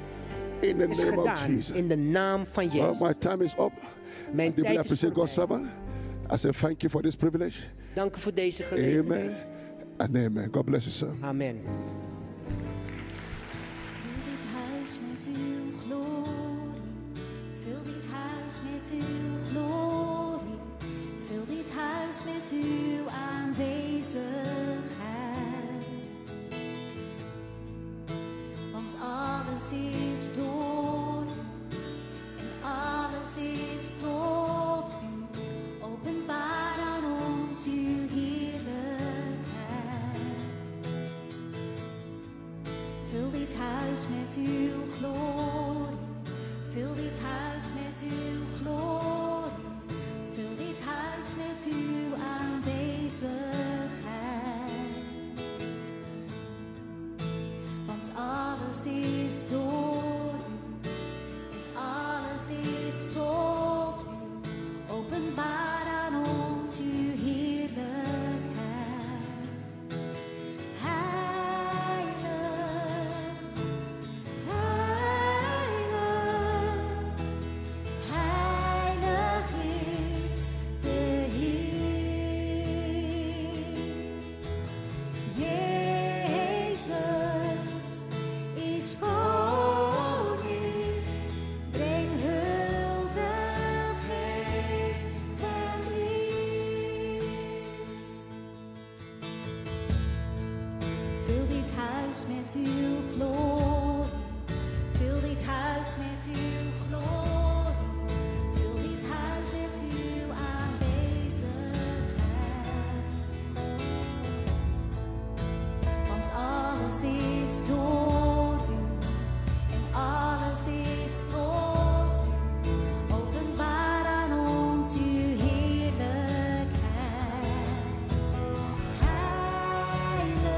In the Het is name of gedaan Jesus. in de naam van Well, Jezus. my time is up. Mijn I deeply tijd is appreciate God's voorbij. servant. I say thank you for this privilege. Dank u voor deze Amen gelegenheid. and amen. God bless you, sir. Amen. Vul dit huis met uw glorie. Vul dit huis met uw glorie. Vul dit huis met uw aanwezigheid. Want alles is door u. En alles is tot u. Openbaar aan ons uw heerlijkheid. Vul dit huis met uw glorie. Vul dit huis met uw glorie. Vul dit huis met uw aanwezigheid. Want alles is door u. En alles is tot u. Openbaar aan ons uw heerlijkheid. Heilig is de Heer. Jezus is koning. Breng hulde, geef hem lief. Vul dit huis met uw glorie. Vul dit huis met uw glorie. Vul dit huis met uw aanwezigheid. Want alles is door u. En alles is tot u. Openbaar aan ons uw heerlijkheid. Heilig,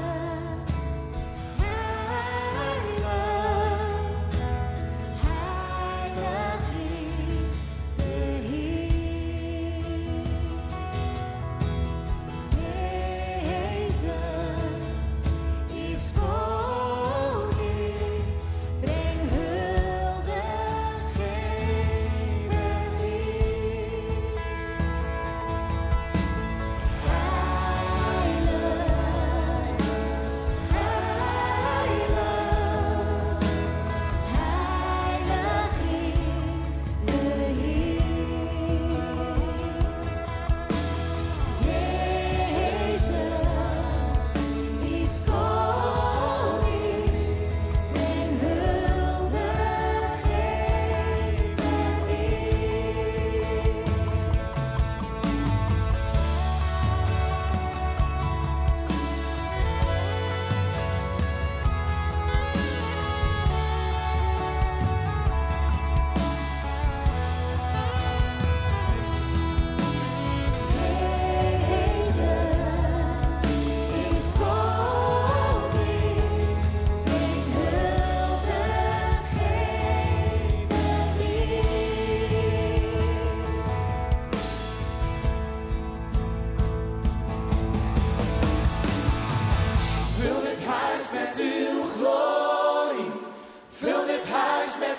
heilig is de Heer. Jezus is koning. Breng hulde,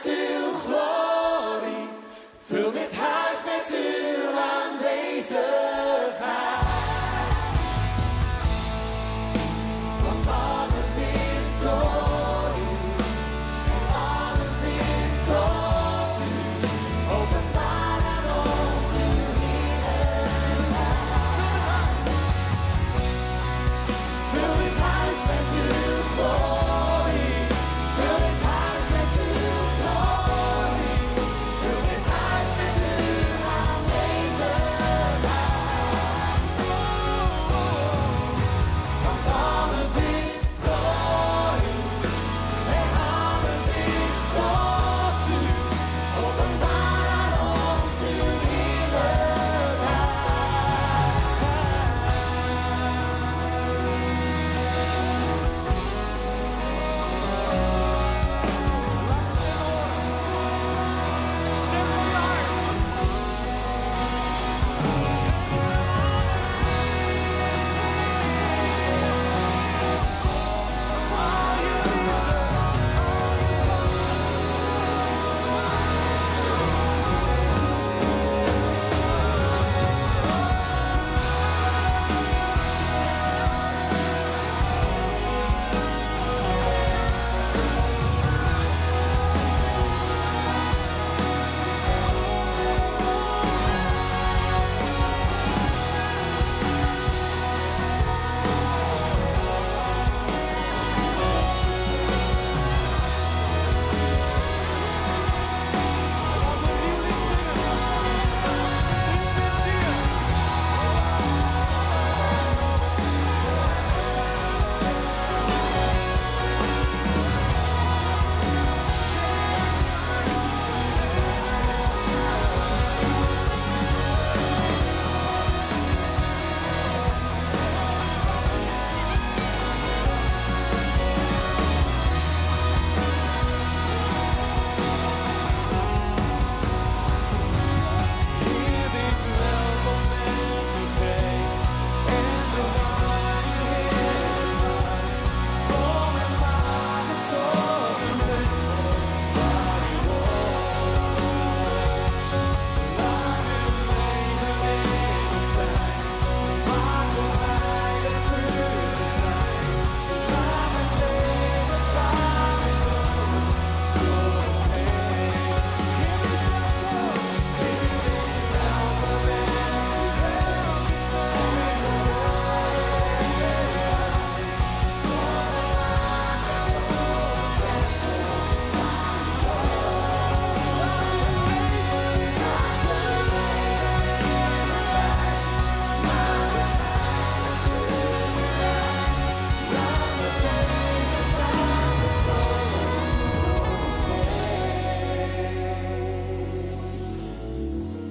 met uw glorie. Vul dit huis met uw aanwezigheid. Want alles is door u. En alles is tot u. Openbaar aan ons uw heerlijkheid. Vul dit huis met uw glorie. Vul dit huis met uw glorie. Vul dit huis met uw aanwezigheid. Want alles is door u. En alles is tot u. Openbaar aan ons uw Stem van je hart. Hier is welkom met uw geest en bewaar uw heerlijk huis. Kom en maak het tot een tempel waar u woont. Laat uw leven in ons zijn. Maak ons heilig, puur en rein. Laat het levend water stromen door ons heen. Hier is welkom. Hier is welkom met uw geest en bewaar uw heerlijk huis. Kom en maak het tot een tempel waar u woont. Laat uw leven in ons zijn. Maak ons heilig, puur en rein. Laat het levend water stromen door ons heen.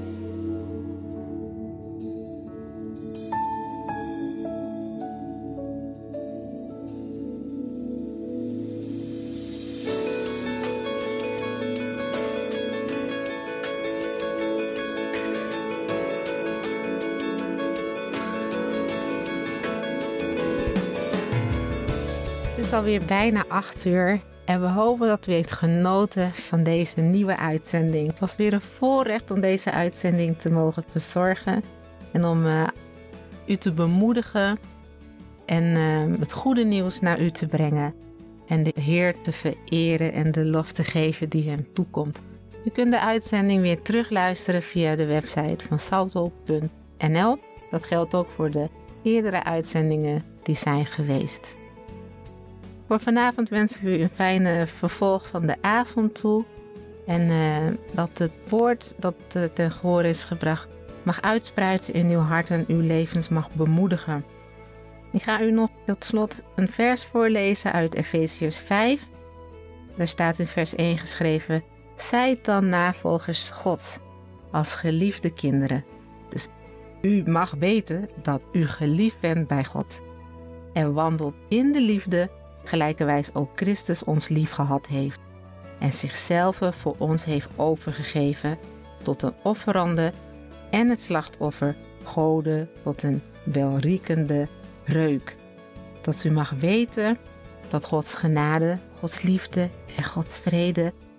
Het is alweer bijna 8 uur en we hopen dat u heeft genoten van deze nieuwe uitzending. Het was weer een voorrecht om deze uitzending te mogen verzorgen en om u te bemoedigen en het goede nieuws naar u te brengen. En de Heer te vereren en de lof te geven die hem toekomt. U kunt de uitzending weer terugluisteren via de website van salto.nl. Dat geldt ook voor de eerdere uitzendingen die zijn geweest. Voor vanavond wensen we u een fijne vervolg van de avond toe. En dat het woord dat ten gehoor is gebracht mag uitspruiten in uw hart en uw levens mag bemoedigen. Ik ga u nog tot slot een vers voorlezen uit Efeziërs 5. Daar staat in vers 1 geschreven: Zijt dan navolgers Gods als geliefde kinderen. Dus u mag weten dat u geliefd bent bij God. En wandelt in de liefde, gelijkerwijs ook Christus ons lief gehad heeft. En zichzelf voor ons heeft overgegeven tot een offerande en het slachtoffer Gode tot een welriekende reuk. Dat u mag weten dat Gods genade, Gods liefde en Gods vrede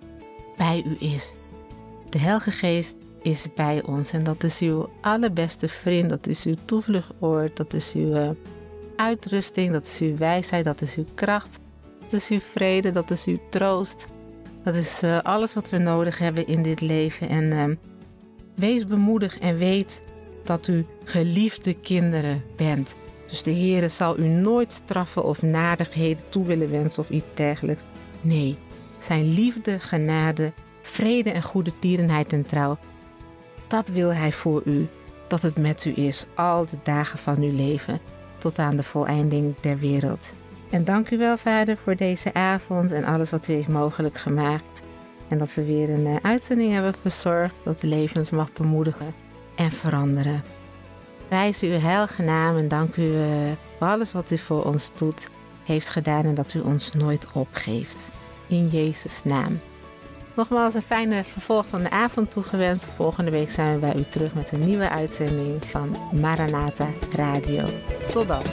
bij u is. De Heilige Geest is bij ons en dat is uw allerbeste vriend, dat is uw toevluchtoord, dat is uw uitrusting, dat is uw wijsheid, dat is uw kracht, dat is uw vrede, dat is uw troost. Dat is alles wat we nodig hebben in dit leven. En wees bemoedigd en weet dat u geliefde kinderen bent. Dus de Heere zal u nooit straffen of nadigheden toe willen wensen of iets dergelijks. Nee, zijn liefde, genade, vrede en goede tierenheid en trouw, dat wil hij voor u, dat het met u is al de dagen van uw leven, tot aan de voleinding der wereld. En dank u wel, Vader, voor deze avond en alles wat u heeft mogelijk gemaakt. En dat we weer een uitzending hebben verzorgd dat de levens mag bemoedigen en veranderen. Prijs uw heilige naam en dank u voor alles wat u voor ons doet, heeft gedaan en dat u ons nooit opgeeft. In Jezus' naam. Nogmaals een fijne vervolg van de avond toegewenst. Volgende week zijn we bij u terug met een nieuwe uitzending van Maranatha Radio. Tot dan.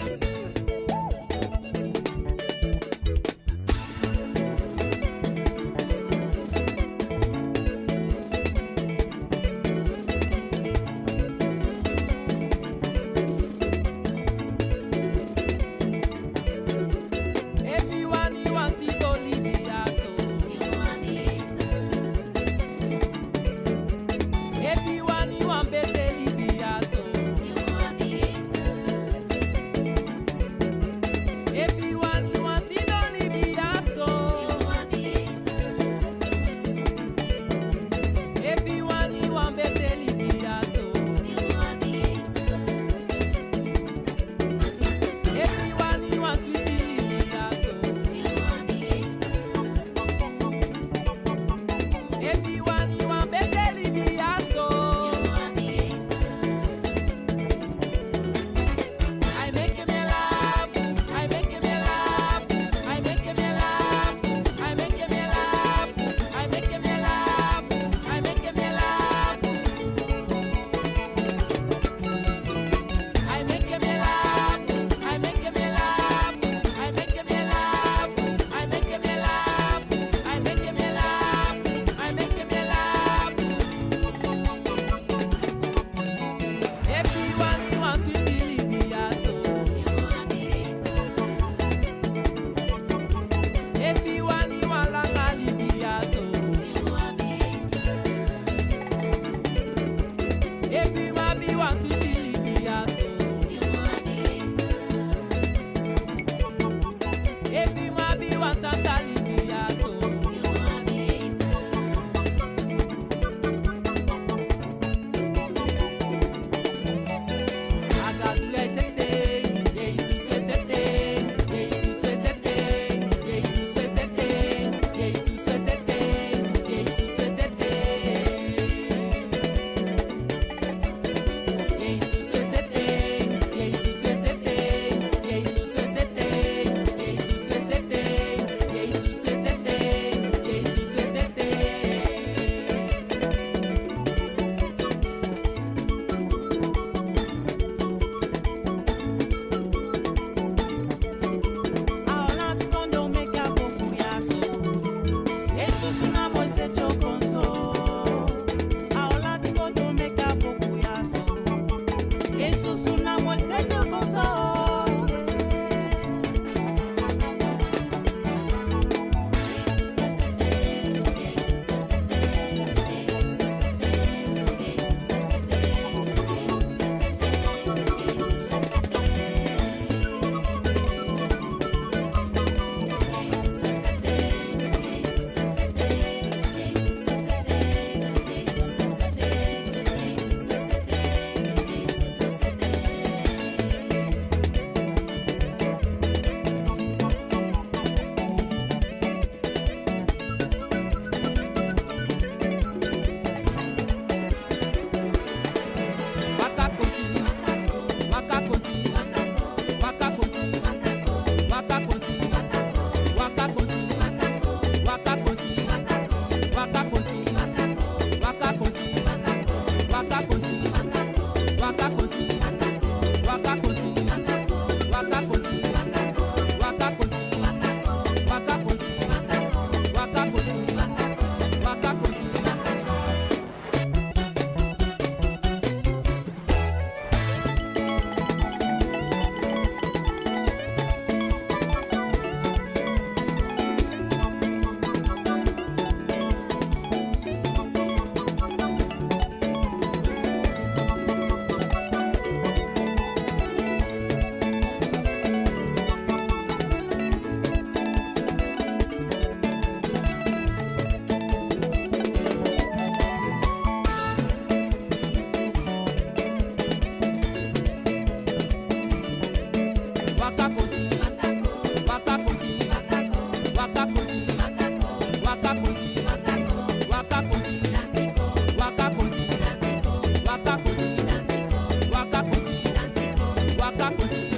Waka